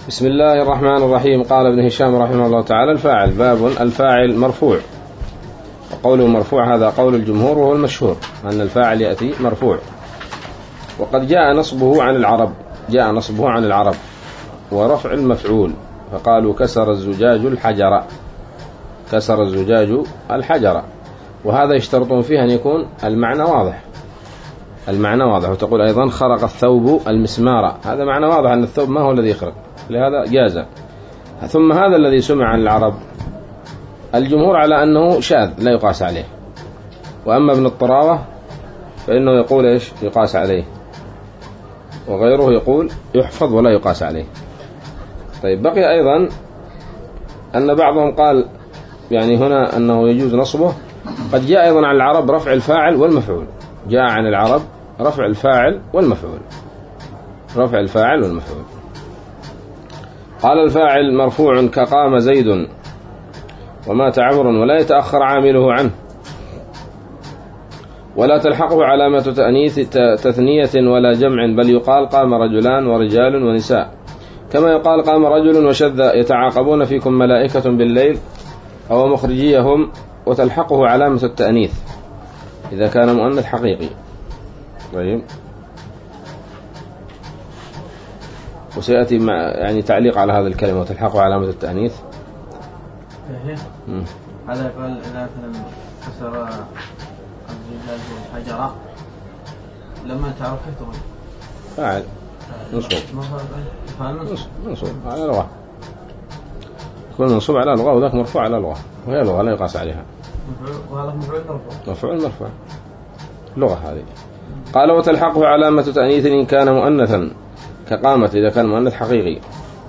بسم الله الرحمن الرحيم. قال ابن هشام رحمه الله تعالى: الفاعل. باب الفاعل مرفوع، وقوله مرفوع هذا قول الجمهور وهو المشهور أن الفاعل يأتي مرفوع، وقد جاء نصبه عن العرب ورفع المفعول، فقالوا كسر الزجاج الحجر، وهذا يشترطون فيه أن يكون المعنى واضح. وتقول أيضا خرق الثوب المسمار، هذا معنى واضح أن الثوب ما هو الذي يخرق، لهذا جاز. ثم هذا الذي سمع عن العرب الجمهور على أنه شاذ لا يقاس عليه، وأما ابن الطراوة فإنه يقول إيش؟ يقاس عليه، وغيره يقول يحفظ ولا يقاس عليه. طيب، بقي أيضا أن بعضهم قال يعني هنا أنه يجوز نصبه. قد جاء أيضا عن العرب رفع الفاعل والمفعول، جاء عن العرب رفع الفاعل والمفعول. قال: الفاعل مرفوع كقام زيد ومات عمر، ولا يتأخر عامله عنه، ولا تلحقه علامة تثنية ولا جمع، بل يقال قام رجلان ورجال ونساء، كما يقال قام رجل وشذ يتعاقبون فيكم ملائكة بالليل أو مخرجيهم، وتلحقه علامة التأنيث إذا كان مؤنث حقيقي. طيب، وسيأتي مع يعني تعليق على هذا الكلمة وتلحقه علامة التأنيث. هذا قال إذا كسر الزجاج والحجرة لما تعرف كثر فاعل منصوب على لغة، يكون منصوب على لغة وذاك مرفوع على لغة، وهي لغة لا يقاس عليها. وهذا مفعول مرفوع لغة هذه. قال: وتلحقه علامة تأنيث إن كان مؤنثا كقامت إذا كان مؤنث حقيقي،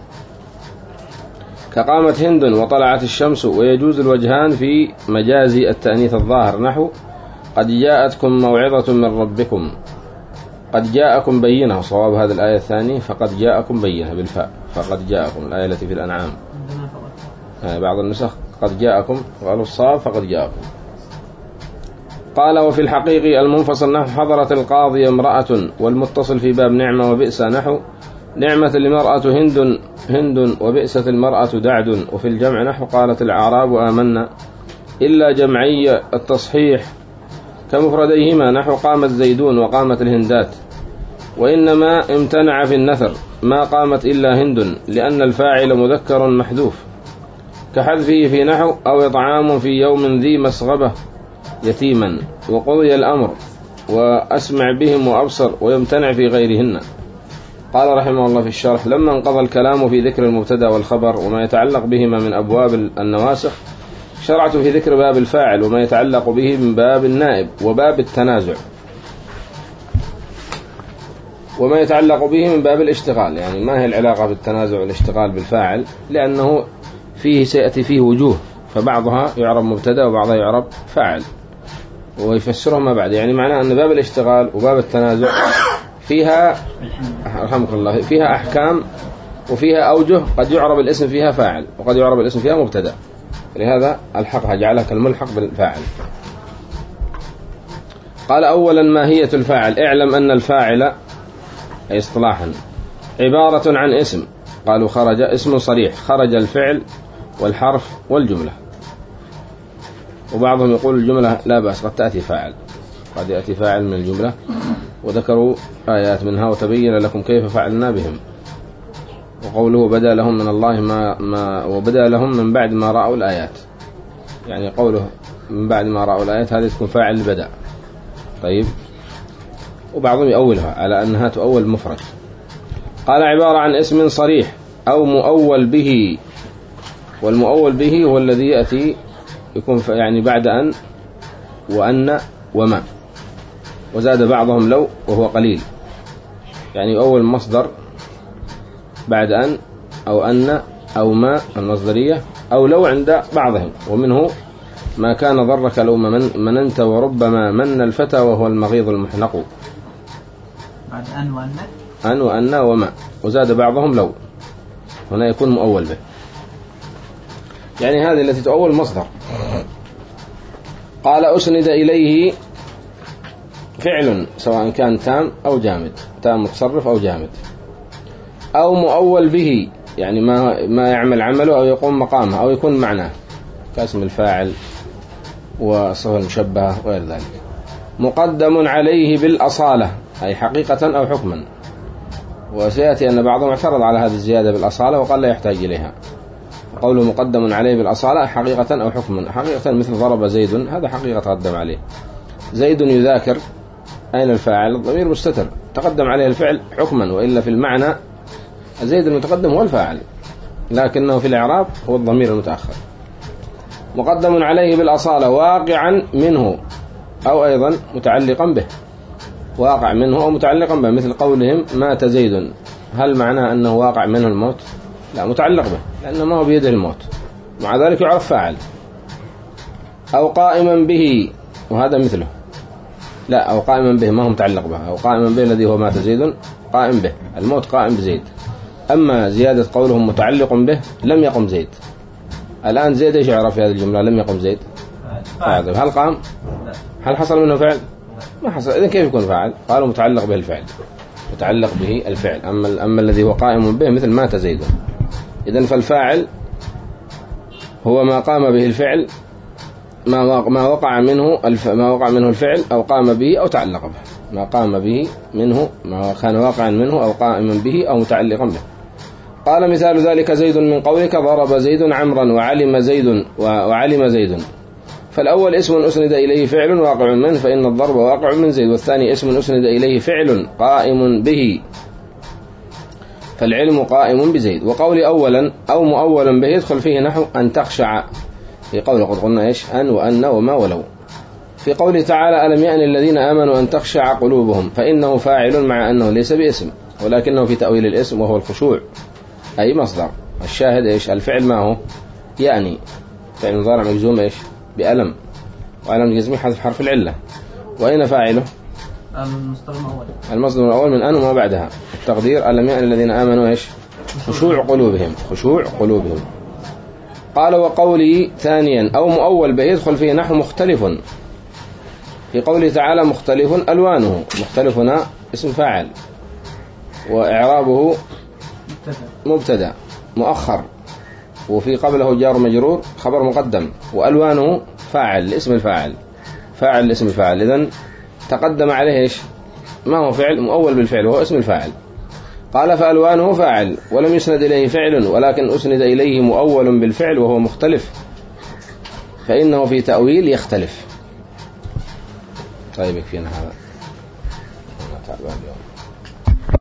كقامت هند وطلعت الشمس. ويجوز الوجهان في مجاز التأنيث الظاهر، نحو قد جاءتكم موعظة من ربكم، قد جاءكم بينة. صواب هذه الآية الثانية فقد جاءكم بينة بالفاء، فقد جاءكم الآية التي في الأنعام. بعض النسخ قد جاءكم، قالوا الصواب فقد جاءكم. قال: وفي الحقيقي المنفصل نحو حضرت القاضي امرأة، والمتصل في باب نعمة وبئس نحو نعمة المرأة هند وبئست المرأة دعد. وفي الجمع نحو قالت الأعراب آمنا، إلا جمعي التصحيح كمفرديهما نحو قامت زيدون وقامت الهندات. وإنما امتنع في النثر ما قامت إلا هند، لأن الفاعل مذكر محذوف، كحذفه في نحو أو إطعام في يوم ذي مسغبة يتيما، وقضي الأمر وأسمع بهم وأبصر، ويمتنع في غيرهن. قال رحمه الله في الشرح: لما انقضى الكلام في ذكر المبتدا والخبر وما يتعلق بهما من أبواب النواسخ، شرعت في ذكر باب الفاعل وما يتعلق به من باب النائب وباب التنازع، وما يتعلق به من باب الاشتغال. يعني ما هي العلاقة بالتنازع والاشتغال بالفاعل؟ لأنه فيه سيأتي فيه وجوه، فبعضها يعرب مبتدا وبعضها يعرب فاعل، ويفسرهم بعد. يعني معناه أن باب الاشتغال وباب التنازع فيها رحمك الله فيها أحكام وفيها أوجه، قد يعرب الاسم فيها فاعل وقد يعرب الاسم فيها مبتدا، لهذا الحقها جعلها كالملحق بالفاعل. قال: أولا ماهية الفاعل. اعلم أن الفاعل أي اصطلاحا عبارة عن اسم، قالوا خرج اسم صريح، خرج الفعل والحرف والجملة. وبعضهم يقول الجملة لا بأس قد تأتي فاعل، قد يأتي فاعل من الجملة، وذكروا آيات منها وتبين لكم كيف فعلنا بهم. وقوله بدأ لهم من الله ما وبدأ لهم من بعد ما رأوا الآيات، يعني قوله من بعد ما رأوا الآيات هذه تكون فاعل بدأ. طيب، وبعضهم يؤولها على أنها تؤول مفرد. قال: عبارة عن اسم صريح أو مؤول به، والمؤول به هو الذي يأتي يكون يعني بعد أن وأن وما، وزاد بعضهم لو وهو قليل، يعني أول مصدر بعد أن أو أن أو ما المصدرية، أو لو عند بعضهم. ومنه ما كان ضرك لو مننت، وربما من الفتى وهو المغيظ المحنق. بعد أن وأن وما، وزاد بعضهم لو، هنا يكون مؤول به، يعني هذه التي تؤول مصدر. قال: أسند إليه فعل سواء كان تام أو جامد، تام متصرف أو جامد، أو مؤول به يعني ما يعمل عمله أو يقوم مقامه أو يكون معناه كاسم الفاعل وصفة المشبهة وغير ذلك. مقدم عليه بالأصالة أي حقيقة أو حكما، وسيأتي أن بعضهم اعترض على هذه الزيادة بالأصالة وقال لا يحتاج إليها. قوله مقدم عليه بالأصالة حقيقة أو حكما، حقيقة مثل ضرب زيد، هذا حقيقة تقدم عليه. زيد يذاكر، أين الفاعل؟ الضمير مستتر، تقدم عليه الفعل حكما، وإلا في المعنى زيد المتقدم هو الفاعل، لكنه في الإعراب هو الضمير المتأخر. مقدم عليه بالأصالة واقعا منه أو أيضا متعلقا به، واقع منه أو متعلقا به، مثل قولهم مات زيد، هل معناه أنه واقع منه الموت؟ لا، متعلق به لأنه ما هو بيده الموت، مع ذلك يعرف فاعل. أو قائما به، وهذا مثله، لا، أو قائما به ما هو متعلق به، أو قائما به الذي هو مات زيد قائم به، الموت قائم بزيد. أما زيادة قولهم متعلق به، لم يقم زيد. الآن زيد ايش يعرف في هذه الجملة؟ لم يقم زيد فاعل. هل قام؟ هل حصل منه فعل؟ ما حصل. إذن كيف يكون فاعل؟ قالوا متعلق به الفعل، متعلق به الفعل. أما الذي هو قائم به مثل مات زيد. إذن فالفاعل هو ما قام به الفعل، ما وقع منه الفعل أو قام به أو تعلق به، ما قام به منه، ما كان واقعا منه أو قائما به أو متعلقا به. قال مثال ذلك زيد من قولك ضرب زيد عمرا وعلم زيد. فالأول اسم أسند إليه فعل واقع منه فإن الضرب واقع من زيد، والثاني اسم أسند إليه فعل قائم به فالعلم قائم بزيد. وقول أولا أو مؤولا به يدخل فيه نحو أن تخشع، في قول قد قلنا إيش؟ أن وأن وما ولو. في قوله تعالى ألم يأن الذين آمنوا أن تخشع قلوبهم، فإنه فاعل مع أنه ليس باسم، ولكنه في تأويل الاسم وهو الخشوع أي مصدر. الشاهد إيش؟ الفعل ما هو؟ يعني فعل مضارع مجزوم إيش؟ بألم، وألم الجزم حذف حرف العلة. وأين فاعله؟ المصدر الأول من أن وما بعدها، التقدير ألم يأن الذين آمنوا إيش؟ خشوع قلوبهم. قال وقولي ثانيا أو مؤول به يدخل فيه نحو مختلف، في قوله تعالى مختلف ألوانه، مختلفنا اسم فاعل وإعرابه مبتدأ مؤخر، وفي قبله جار مجرور خبر مقدم، وألوانه فاعل لاسم الفاعل، فاعل لاسم الفاعل. إذن تقدم عليه إيش؟ ما هو فعل مؤول بالفعل وهو اسم الفاعل. قال فألوانه فاعل ولم يسند إليه فعل، ولكن أسند إليه مؤول بالفعل وهو مختلف، فإنه في تأويل يختلف. طيب يكفينا هذا.